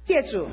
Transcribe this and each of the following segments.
谢主，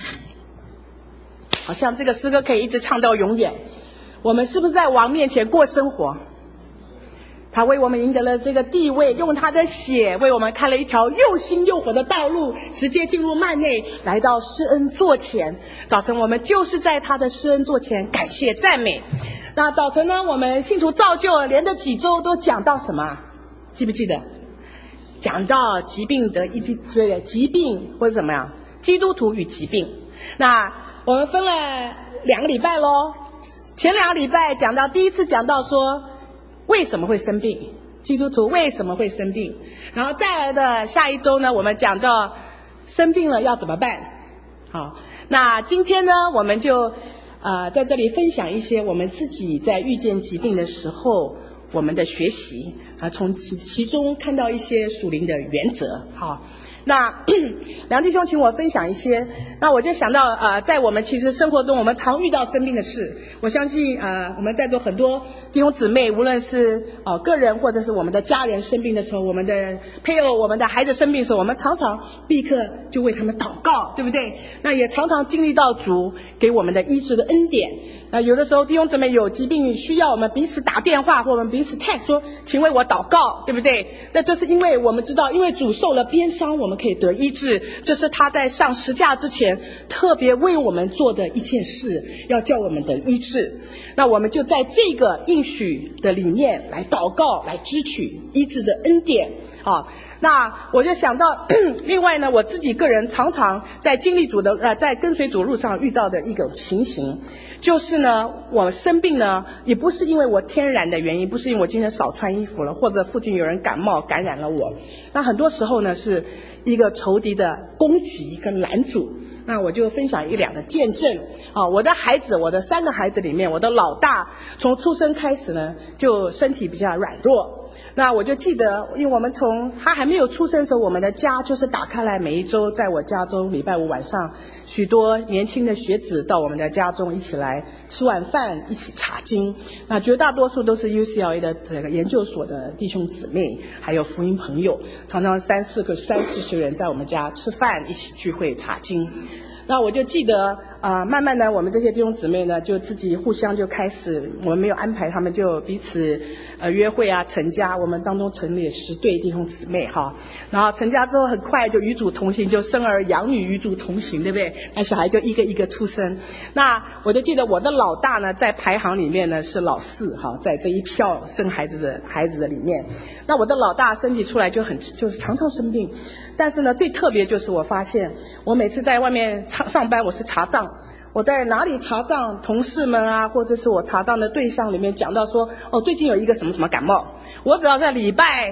好像这个诗歌可以一直唱到永远。我们是不是在王面前过生活？他为我们赢得了这个地位，用他的血为我们开了一条又新又活的道路，直接进入幔内，来到施恩座前。早晨我们就是在他的施恩座前感谢赞美。那早晨呢，我们信徒造就连着几周都讲到什么？记不记得？讲到疾病的疾病或者什么呀？基督徒与疾病。那我们分了2个礼拜咯，前2个礼拜讲到第一次讲到说为什么会生病，基督徒为什么会生病，然后再来的下一周呢，我们讲到生病了要怎么办。好，那今天呢，我们就在这里分享一些我们自己在遇见疾病的时候我们的学习从其中看到一些属灵的原则。好，那梁弟兄请我分享一些，那我就想到在我们其实生活中我们常遇到生病的事。我相信我们在座很多弟兄姊妹，无论是个人或者是我们的家人生病的时候，我们的配偶我们的孩子生病的时候，我们常常立刻就为他们祷告，对不对？那也常常经历到主给我们的医治的恩典。那有的时候弟兄姊妹有疾病需要我们彼此打电话，或我们彼此 text 说请为我祷告，对不对？那就是因为我们知道，因为主受了鞭伤我们可以得医治，这是他在上十架之前特别为我们做的一件事，要叫我们得医治。那我们就在这个应许的里面来祷告，来支取医治的恩典。那我就想到另外呢，我自己个人常常在经历主的在跟随主路上遇到的一种情形，就是呢，我生病呢也不是因为我天然的原因，不是因为我今天少穿衣服了，或者附近有人感冒感染了我。那很多时候呢是一个仇敌的攻击跟拦阻。那我就分享1、2个见证。我的孩子，我的3个孩子里面，我的老大从出生开始呢就身体比较软弱。那我就记得，因为我们从他还没有出生的时候，我们的家就是打开来，每一周在我家中礼拜5晚上，许多年轻的学子到我们的家中一起来吃晚饭，一起查经。那绝大多数都是 UCLA 的这个研究所的弟兄姊妹，还有福音朋友，常常3、40人在我们家吃饭，一起聚会查经。那我就记得慢慢的我们这些弟兄姊妹呢就自己互相就开始，我们没有安排他们就彼此约会成家。我们当中成立10对弟兄姊妹然后成家之后很快就与主同行，就生儿养女与主同行，对不对？那小孩就一个一个出生。那我就记得我的老大呢在排行里面呢是老4在这一票生孩子的里面。那我的老大身体出来就是常常生病，但是呢最特别就是我发现我每次在外面上班，我是查账，我在哪里查账，同事们或者是我查账的对象里面讲到说最近有一个什么什么感冒，我只要在礼拜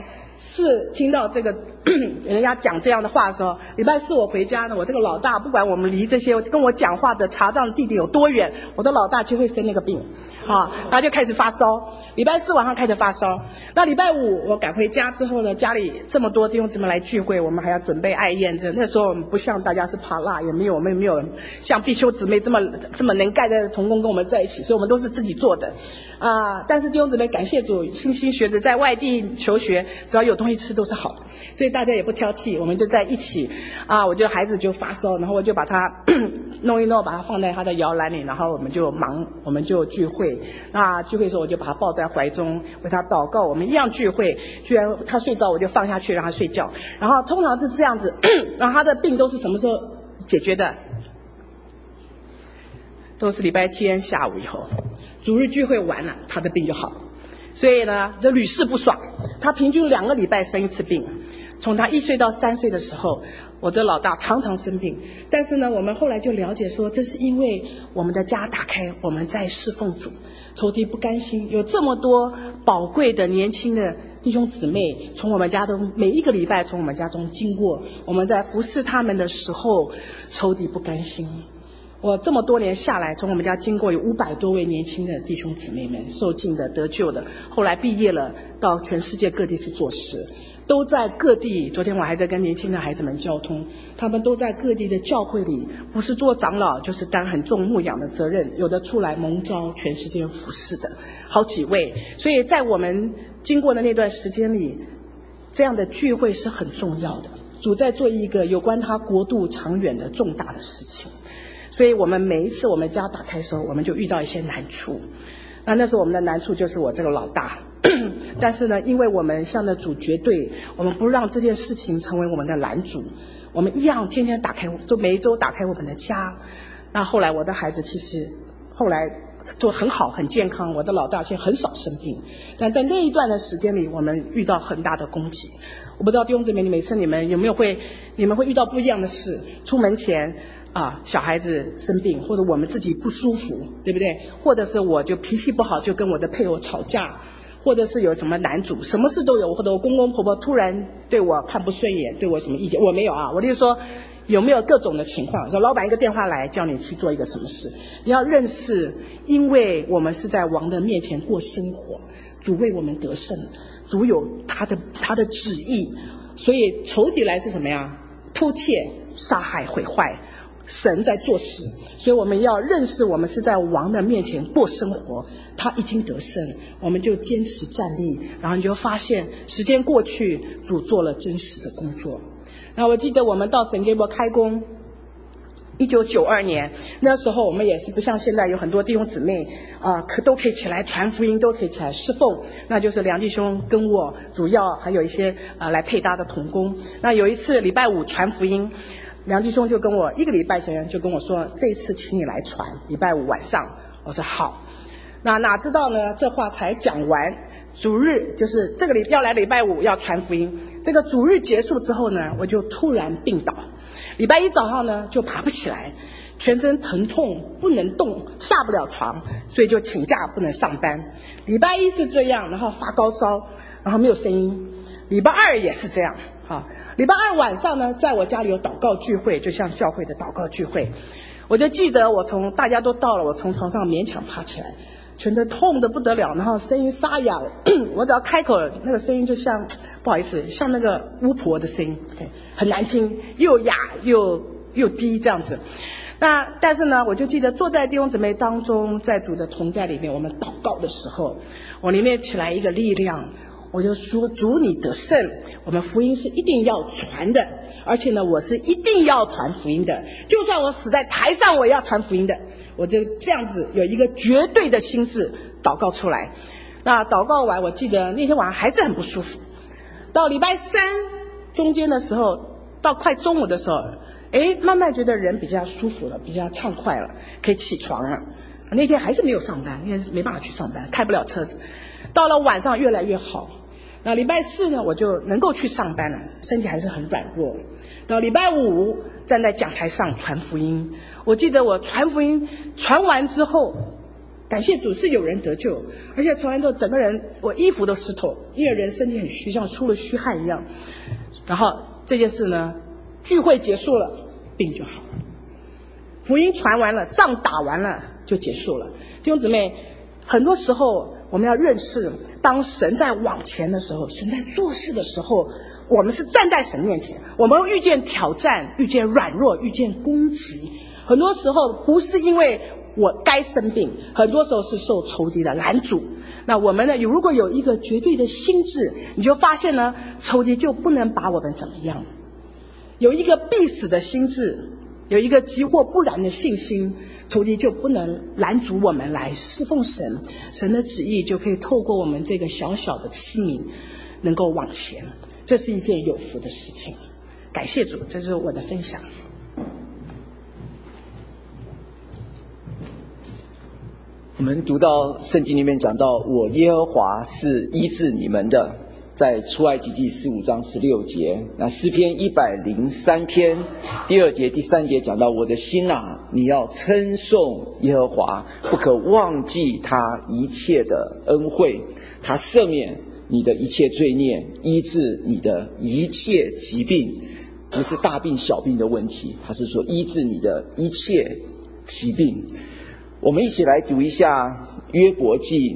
4听到这个人家讲这样的话的时候，礼拜4我回家呢，我这个老大不管我们离这些跟我讲话的查账的弟弟有多远，我的老大就会生那个病然后就开始发烧。礼拜4晚上开始发烧，那礼拜5我赶回家之后呢，家里这么多弟兄姊妹来聚会，我们还要准备爱宴。那时候我们不像大家是扒辣，我们没有像必修姊妹这么能干的同工跟我们在一起，所以我们都是自己做的但是弟兄姊妹感谢主，新学子在外地求学，只要有东西吃都是好的，所以大家也不挑剔，我们就在一起我就孩子就发烧，然后我就把他弄一弄，把他放在他的摇篮里，然后我们就聚会。那聚会的时候我就把他抱在怀中为他祷告，我们一样聚会，居然他睡着我就放下去让他睡觉。然后通常是这样子然后他的病都是什么时候解决的？都是礼拜天下午以后，主日聚会完了他的病就好。所以呢这屡试不爽，他平均2个礼拜生一次病。从他1岁到3岁的时候，我的老大常常生病，但是呢我们后来就了解说，这是因为我们的家打开，我们在侍奉主，仇敌不甘心，有这么多宝贵的年轻的弟兄姊妹从我们家中每一个礼拜从我们家中经过，我们在服侍他们的时候，仇敌不甘心。我这么多年下来，从我们家经过有500多位年轻的弟兄姊妹们受尽的得救的，后来毕业了到全世界各地去做事，都在各地。昨天我还在跟年轻的孩子们交通，他们都在各地的教会里，不是做长老就是担很重牧养的责任，有的出来蒙召全世界服侍的好几位。所以在我们经过的那段时间里，这样的聚会是很重要的。 主在做一个有关他国度长远的重大的事情。所以我们每一次我们家打开的时候，我们就遇到一些难处。那时候我们的难处就是我这个老大但是呢，因为我们向着主绝对，我们不让这件事情成为我们的拦阻，我们一样天天打开，就每一周打开我们的家。那后来我的孩子其实后来都很好很健康，我的老大现在很少生病，但在那一段的时间里，我们遇到很大的攻击。我不知道弟兄姊妹，每次你们有没有你们会遇到不一样的事，出门前小孩子生病，或者我们自己不舒服，对不对？或者是我就脾气不好，就跟我的配偶吵架，或者是有什么难主，什么事都有，或者我公公婆婆突然对我看不顺眼，对我什么意见，我没有我就是说有没有各种的情况，说老板一个电话来叫你去做一个什么事，你要认识，因为我们是在王的面前过生活，主为我们得胜，主有他的旨意，所以仇敌来是什么呀？偷窃、杀害、毁坏，神在做事，所以我们要认识我们是在王的面前过生活，他已经得胜，我们就坚持站立，然后你就发现时间过去，主做了真实的工作。那我记得我们到圣给伯开工1992年，那时候我们也是不像现在有很多弟兄姊妹都可以起来传福音，都可以起来侍奉，那就是梁弟兄跟我主要还有一些来配搭的同工。那有一次礼拜五传福音，梁弟兄就跟我1个礼拜前就跟我说，这一次请你来传，礼拜五晚上。我说好。那哪知道呢，这话才讲完，主日就是这个要来礼拜五要传福音，这个主日结束之后呢，我就突然病倒，礼拜一早上呢就爬不起来，全身疼痛不能动，下不了床，所以就请假不能上班。礼拜一是这样，然后发高烧，然后没有声音。礼拜二也是这样礼拜二晚上呢，在我家里有祷告聚会，就像教会的祷告聚会，我就记得大家都到了，我从床上勉强爬起来，全身痛得不得了，然后声音沙哑了我只要开口，那个声音就像不好意思，像那个巫婆的声音，很难听，又哑又低这样子。但是呢，我就记得坐在弟兄姊妹当中，在主的同在里面，我们祷告的时候，我里面起来一个力量，我就说主你得胜，我们福音是一定要传的，而且呢我是一定要传福音的，就算我死在台上我也要传福音的。我就这样子有一个绝对的心智祷告出来。那祷告完，我记得那天晚上还是很不舒服，到礼拜三中间的时候，到快中午的时候，慢慢觉得人比较舒服了，比较畅快了，可以起床了。那天还是没有上班，因为没办法去上班，开不了车子。到了晚上越来越好，那礼拜四呢，我就能够去上班了，身体还是很软弱。到礼拜五站在讲台上传福音，我记得我传福音传完之后，感谢主是有人得救，而且传完之后整个人我衣服都湿透，因为人身体很虚，像出了虚汗一样。然后这件事呢，聚会结束了，病就好了，福音传完了，仗打完了就结束了。弟兄姊妹，很多时候我们要认识，当神在往前的时候，神在做事的时候，我们是站在神面前，我们遇见挑战，遇见软弱，遇见攻击，很多时候不是因为我该生病，很多时候是受仇敌的拦阻。那我们呢，如果有一个绝对的心智，你就发现呢，仇敌就不能把我们怎么样。有一个必死的心智，有一个急或不然的信心，仇敌就不能拦阻我们来侍奉神，神的旨意就可以透过我们这个小小的器皿能够往前，这是一件有福的事情。感谢主，这是我的分享。 我们读到圣经里面讲到，我耶和华是医治你们的，在出埃及记15章16节。那诗篇103篇第2节第3节讲到，我的心啊，你要称颂耶和华，不可忘记他一切的恩惠，他赦免你的一切罪孽，医治你的一切疾病。不是大病小病的问题，他是说医治你的一切疾病。我们一起来读一下约伯记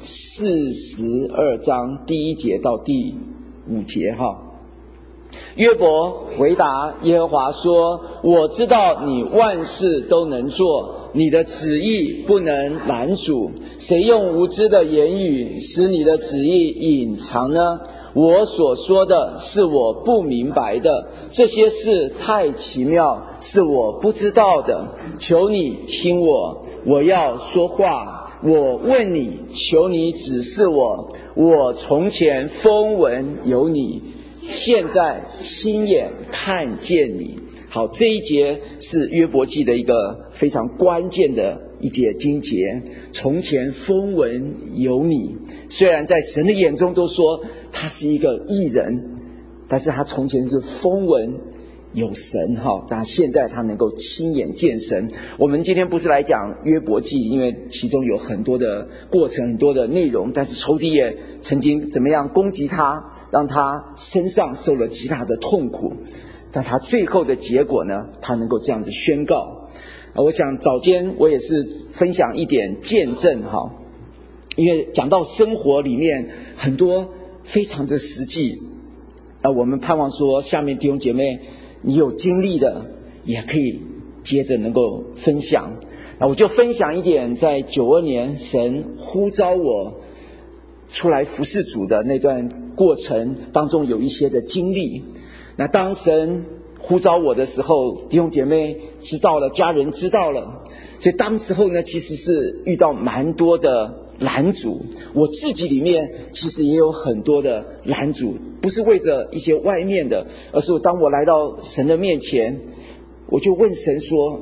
42章第1节到第5节约伯回答耶和华说，我知道你万事都能做， 你的旨意不能拦阻？谁用无知的言语使你的旨意隐藏呢？我所说的是我不明白的，这些事太奇妙，是我不知道的。求你听我，我要说话。我问你，求你指示我。我从前风闻有你，现在亲眼看见你。好，这一节是约伯记的一个非常关键的一节经节。从前风闻有你，虽然在神的眼中都说他是一个义人，但是他从前是风闻有神但现在他能够亲眼见神。我们今天不是来讲约伯记，因为其中有很多的过程，很多的内容，但是仇敌也曾经怎么样攻击他，让他身上受了极大的痛苦，但他最后的结果呢，他能够这样子宣告。我想早间我也是分享一点见证因为讲到生活里面很多非常的实际，我们盼望说下面弟兄姐妹你有经历的也可以接着能够分享。那我就分享一点在92年神呼召我出来服侍主的那段过程当中有一些的经历。那当神呼召我的时候，弟兄姐妹知道了，家人知道了，所以当时候呢其实是遇到蛮多的拦阻，我自己里面其实也有很多的拦阻，不是为着一些外面的，而是当我来到神的面前，我就问神说，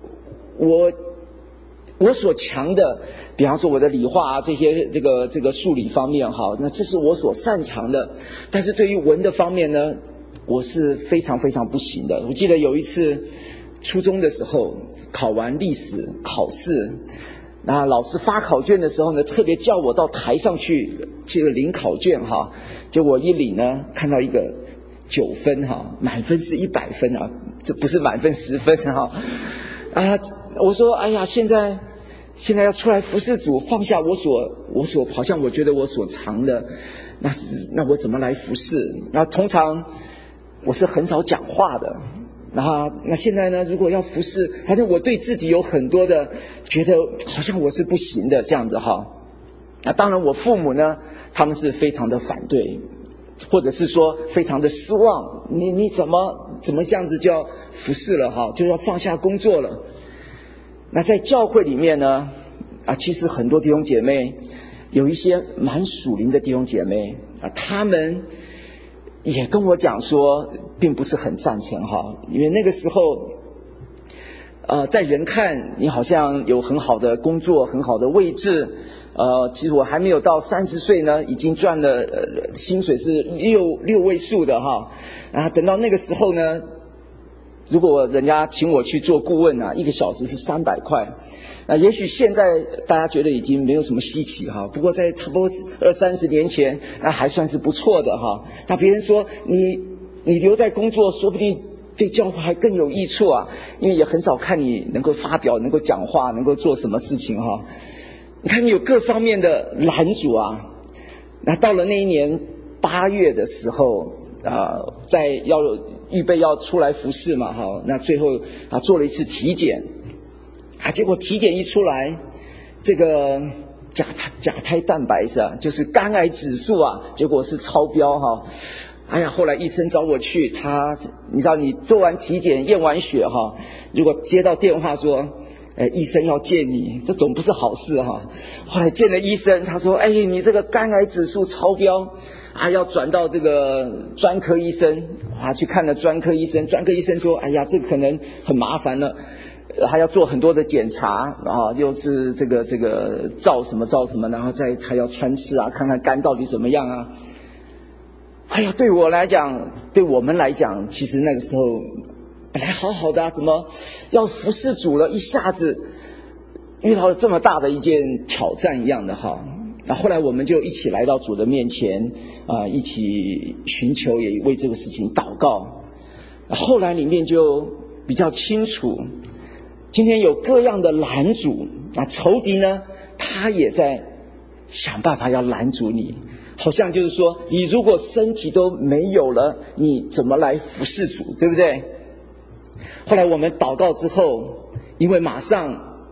我所强的，比方说我的理化这些这个数理方面那这是我所擅长的，但是对于文的方面呢，我是非常非常不行的。我记得有一次初中的时候考完历史考试，那老师发考卷的时候呢，特别叫我到台上去这个领考卷结果一领呢，看到一个9分满分是100分这不是满分10分我说哎呀，现在要出来服侍主，放下我所好像我觉得我所长的，那我怎么来服侍？那通常我是很少讲话的，那现在呢，如果要服侍，反正我对自己有很多的觉得好像我是不行的这样子那当然我父母呢，他们是非常的反对，或者是说非常的失望，你怎么这样子就要服侍了就要放下工作了。那在教会里面呢其实很多弟兄姐妹，有一些蛮属灵的弟兄姐妹他们也跟我讲说并不是很赞成因为那个时候在人看你好像有很好的工作，很好的位置，其实我还没有到30岁呢，已经赚了薪水是六位数的然后等到那个时候呢，如果人家请我去做顾问1个小时是300块，也许现在大家觉得已经没有什么稀奇不过在差不多20-30年前那还算是不错的那别人说你留在工作说不定对教会还更有益处因为也很少看你能够发表，能够讲话，能够做什么事情你看你有各方面的拦阻那到了那一年8月的时候在预备要出来服侍嘛那最后做了一次体检结果体检一出来，这个甲胎蛋白就是肝癌指数结果是超标后来医生找我去，你知道你做完体检验完血如果接到电话说医生要见你，这总不是好事后来见了医生，他说你这个肝癌指数超标要转到这个专科医生去看了专科医生说这个可能很麻烦了，还要做很多的检查又是这个照什么，然后再还要穿刺看看肝到底怎么样对我们来讲，其实那个时候本来好好的怎么要服侍主了，一下子遇到了这么大的一件挑战一样的后来我们就一起来到主的面前一起寻求，也为这个事情祷告。后来里面就比较清楚，今天有各样的拦阻仇敌呢，他也在想办法要拦阻你，好像就是说你如果身体都没有了，你怎么来服侍主，对不对？后来我们祷告之后，因为马上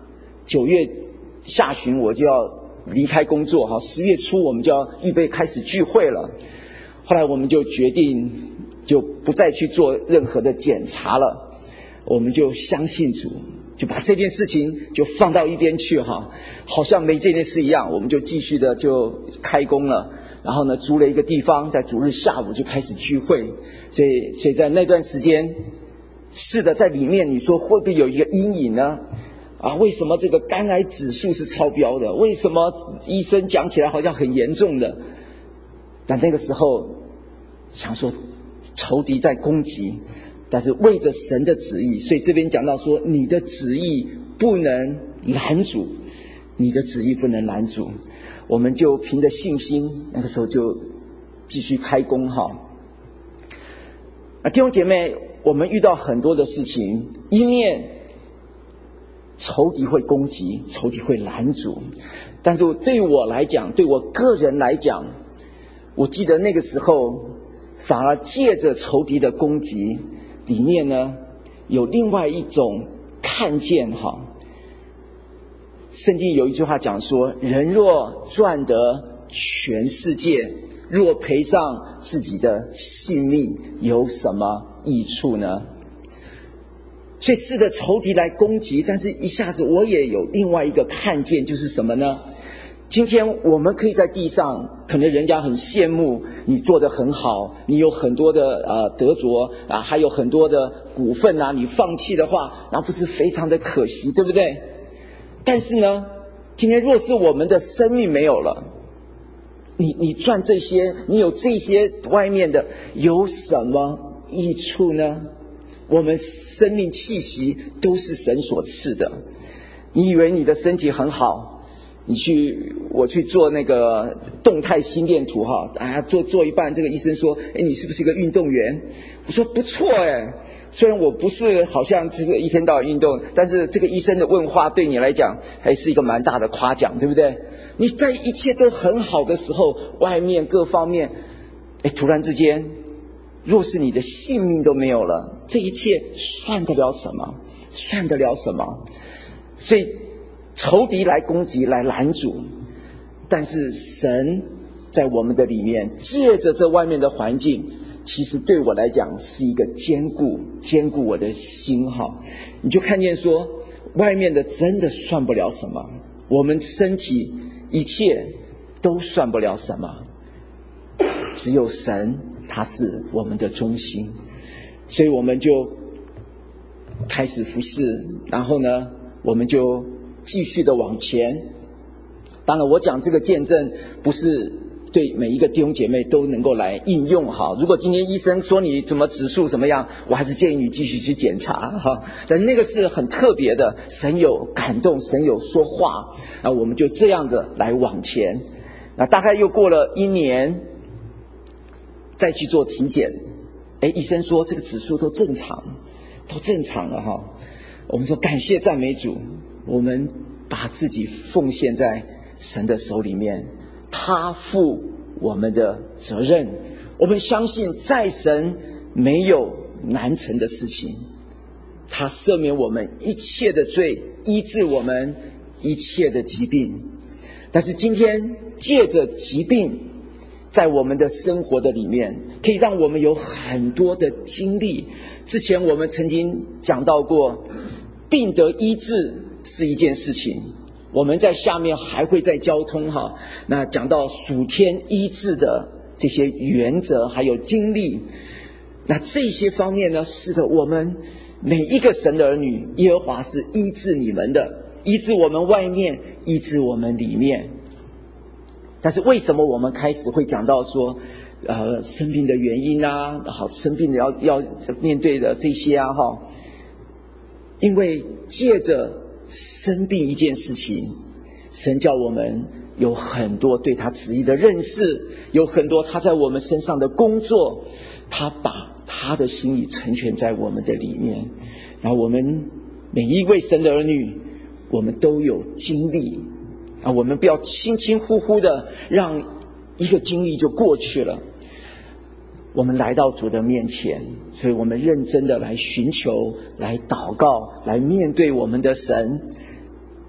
9月下旬我就要离开工作哈，10月初我们就要预备开始聚会了。后来我们就决定就不再去做任何的检查了，我们就相信主，就把这件事情就放到一边去哈，好像没这件事一样，我们就继续的就开工了。然后呢，租了一个地方，在主日下午就开始聚会。所以在那段时间，是的，在里面你说会不会有一个阴影呢？为什么这个肝癌指数是超标的？为什么医生讲起来好像很严重的？但那个时候想说仇敌在攻击，但是为着神的旨意，所以这边讲到说你的旨意不能拦阻，你的旨意不能拦阻。我们就凭着信心，那个时候就继续开工哈。弟兄姐妹，我们遇到很多的事情，一面仇敌会攻击，仇敌会拦阻，但是对我来讲，对我个人来讲，我记得那个时候反而借着仇敌的攻击里面呢，有另外一种看见哈。圣经有一句话讲说，人若赚得全世界，若赔上自己的性命，有什么益处呢？所以是的，仇敌来攻击，但是一下子我也有另外一个看见，就是什么呢？今天我们可以在地上，可能人家很羡慕你做得很好，你有很多的得着还有很多的股份你放弃的话，那不是非常的可惜，对不对？但是呢，今天若是我们的生命没有了，你赚这些，你有这些外面的，有什么益处呢？我们生命气息都是神所赐的。你以为你的身体很好，我去做那个动态心电图做一半，这个医生说你是不是一个运动员？我说不错虽然我不是好像这个一天到晚运动，但是这个医生的问话对你来讲还是一个蛮大的夸奖，对不对？你在一切都很好的时候，外面各方面突然之间，若是你的性命都没有了，这一切算得了什么？算得了什么？所以仇敌来攻击，来拦阻，但是神在我们的里面，借着这外面的环境，其实对我来讲是一个坚固我的心你就看见说，外面的真的算不了什么，我们身体一切都算不了什么，只有神他是我们的中心。所以我们就开始服侍，然后呢，我们就继续的往前。当然我讲这个见证不是对每一个弟兄姐妹都能够来应用如果今天医生说你怎么指数怎么样，我还是建议你继续去检查但那个是很特别的，神有感动，神有说话，我们就这样的来往前。那大概又过了1年，再去做体检，医生说这个指数都正常了我们说感谢赞美主，我们把自己奉献在神的手里面，他负我们的责任，我们相信在神没有难成的事情，他赦免我们一切的罪，医治我们一切的疾病。但是今天借着疾病在我们的生活的里面，可以让我们有很多的经历。之前我们曾经讲到过，病得医治是一件事情，我们在下面还会再交通那讲到属天医治的这些原则还有经历，那这些方面呢，是的，我们每一个神的儿女，耶和华是医治你们的，医治我们外面，医治我们里面。但是为什么我们开始会讲到说生病的原因生病的要面对的这些因为借着生病一件事情，神叫我们有很多对他旨意的认识，有很多他在我们身上的工作，他把他的心意成全在我们的里面。然后我们每一位神的儿女，我们都有经历我们不要轻轻忽忽的让一个经历就过去了。我们来到主的面前，所以我们认真的来寻求，来祷告，来面对我们的神。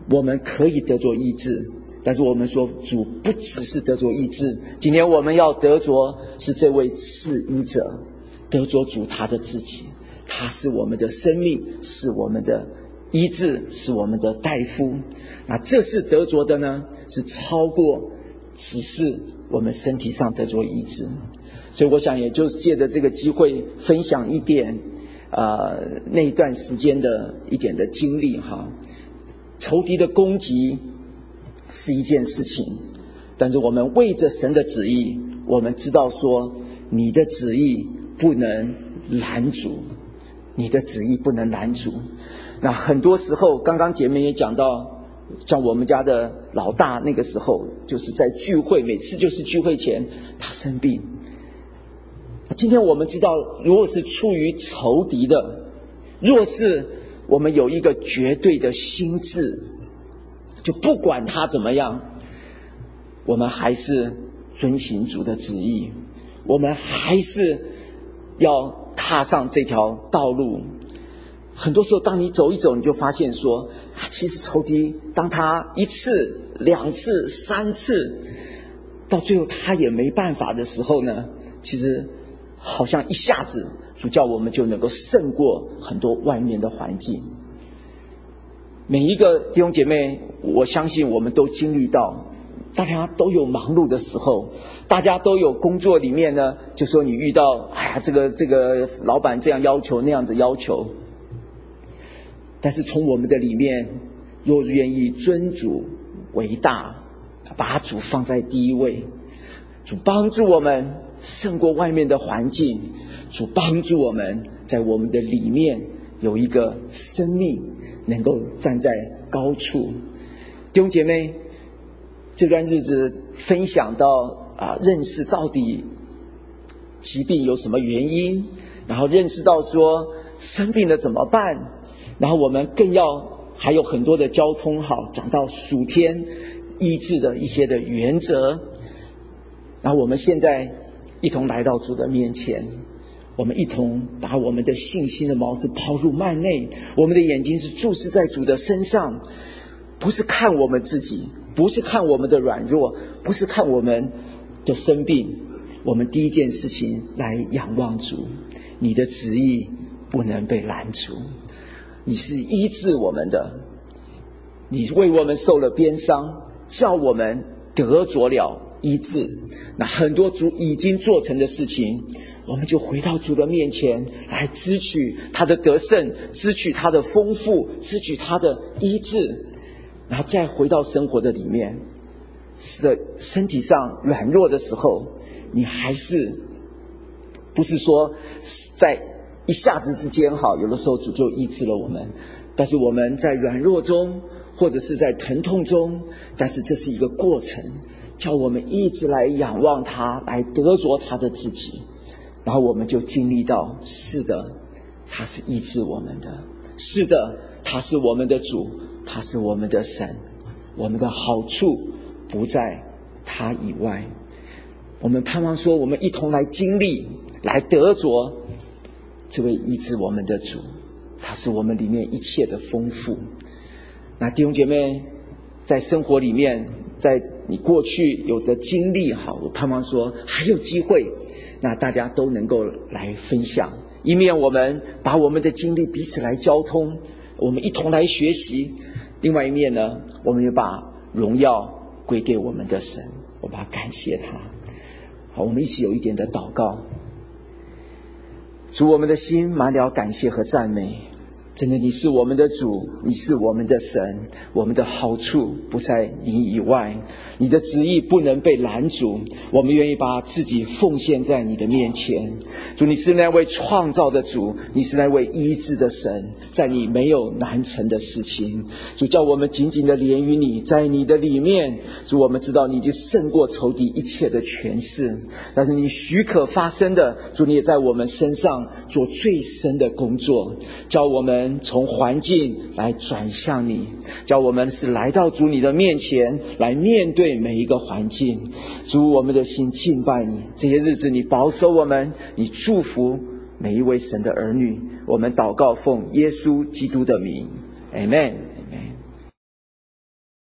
我们可以得着医治，但是我们说主不只是得着医治，今天我们要得着是这位赐医者，得着主他的自己，他是我们的生命，是我们的医治，是我们的大夫。那这是得着的呢，是超过只是我们身体上得着医治。所以我想也就是借着这个机会分享一点那一段时间的一点的经历哈。仇敌的攻击是一件事情，但是我们为着神的旨意，我们知道说你的旨意不能拦阻，你的旨意不能拦阻。那很多时候刚刚姐妹也讲到，像我们家的老大那个时候就是在聚会，每次就是聚会前他生病。今天我们知道，如果是出于仇敌的，若是我们有一个绝对的心志，就不管他怎么样，我们还是遵行主的旨意，我们还是要踏上这条道路。很多时候当你走一走，你就发现说其实仇敌当他一次两次三次到最后他也没办法的时候呢，其实好像一下子主叫我们就能够胜过很多外面的环境。每一个弟兄姐妹，我相信我们都经历到，大家都有忙碌的时候，大家都有工作里面呢，就说你遇到这个老板这样要求那样子要求，但是从我们的里面若愿意尊主为大，把主放在第一位，主帮助我们胜过外面的环境，主帮助我们在我们的里面有一个生命能够站在高处。弟兄姐妹，这段日子分享到认识到底疾病有什么原因，然后认识到说生病了怎么办，然后我们更要还有很多的交通讲到属天医治的一些的原则。然后我们现在一同来到主的面前，我们一同把我们的信心的锚是抛入幔内，我们的眼睛是注视在主的身上，不是看我们自己，不是看我们的软弱，不是看我们的生病，我们第一件事情来仰望主，你的旨意不能被拦阻，你是医治我们的，你为我们受了鞭伤，叫我们得着了医治。那很多主已经做成的事情，我们就回到主的面前来支取他的得胜，支取他的丰富，支取他的医治，然后再回到生活的里面。是的，身体上软弱的时候，你还是不是说在一下子之间有的时候主就医治了我们，但是我们在软弱中或者是在疼痛中，但是这是一个过程，叫我们一直来仰望他，来得着他的自己，然后我们就经历到，是的，他是医治我们的，是的，他是我们的主，他是我们的神，我们的好处不在他以外。我们盼望说，我们一同来经历，来得着这位医治我们的主，他是我们里面一切的丰富。那弟兄姐妹，在生活里面，在你过去有的经历我盼望说还有机会，那大家都能够来分享，一面我们把我们的经历彼此来交通，我们一同来学习，另外一面呢，我们也把荣耀归给我们的神，我把感谢他。好，我们一起有一点的祷告。主，我们的心满了感谢和赞美，真的你是我们的主，你是我们的神，我们的好处不在你以外，你的旨意不能被拦阻，我们愿意把自己奉献在你的面前。主，你是那位创造的主，你是那位医治的神，在你没有难成的事情。主，叫我们紧紧的连于你，在你的里面。主，我们知道你已经胜过仇敌一切的权势，但是你许可发生的，主，你也在我们身上做最深的工作，叫我们从环境来转向你，叫我们是来到主你的面前，来面对每一个环境。主，我们的心敬拜你，这些日子你保守我们，你祝福每一位神的儿女。我们祷告奉耶稣基督的名， Amen。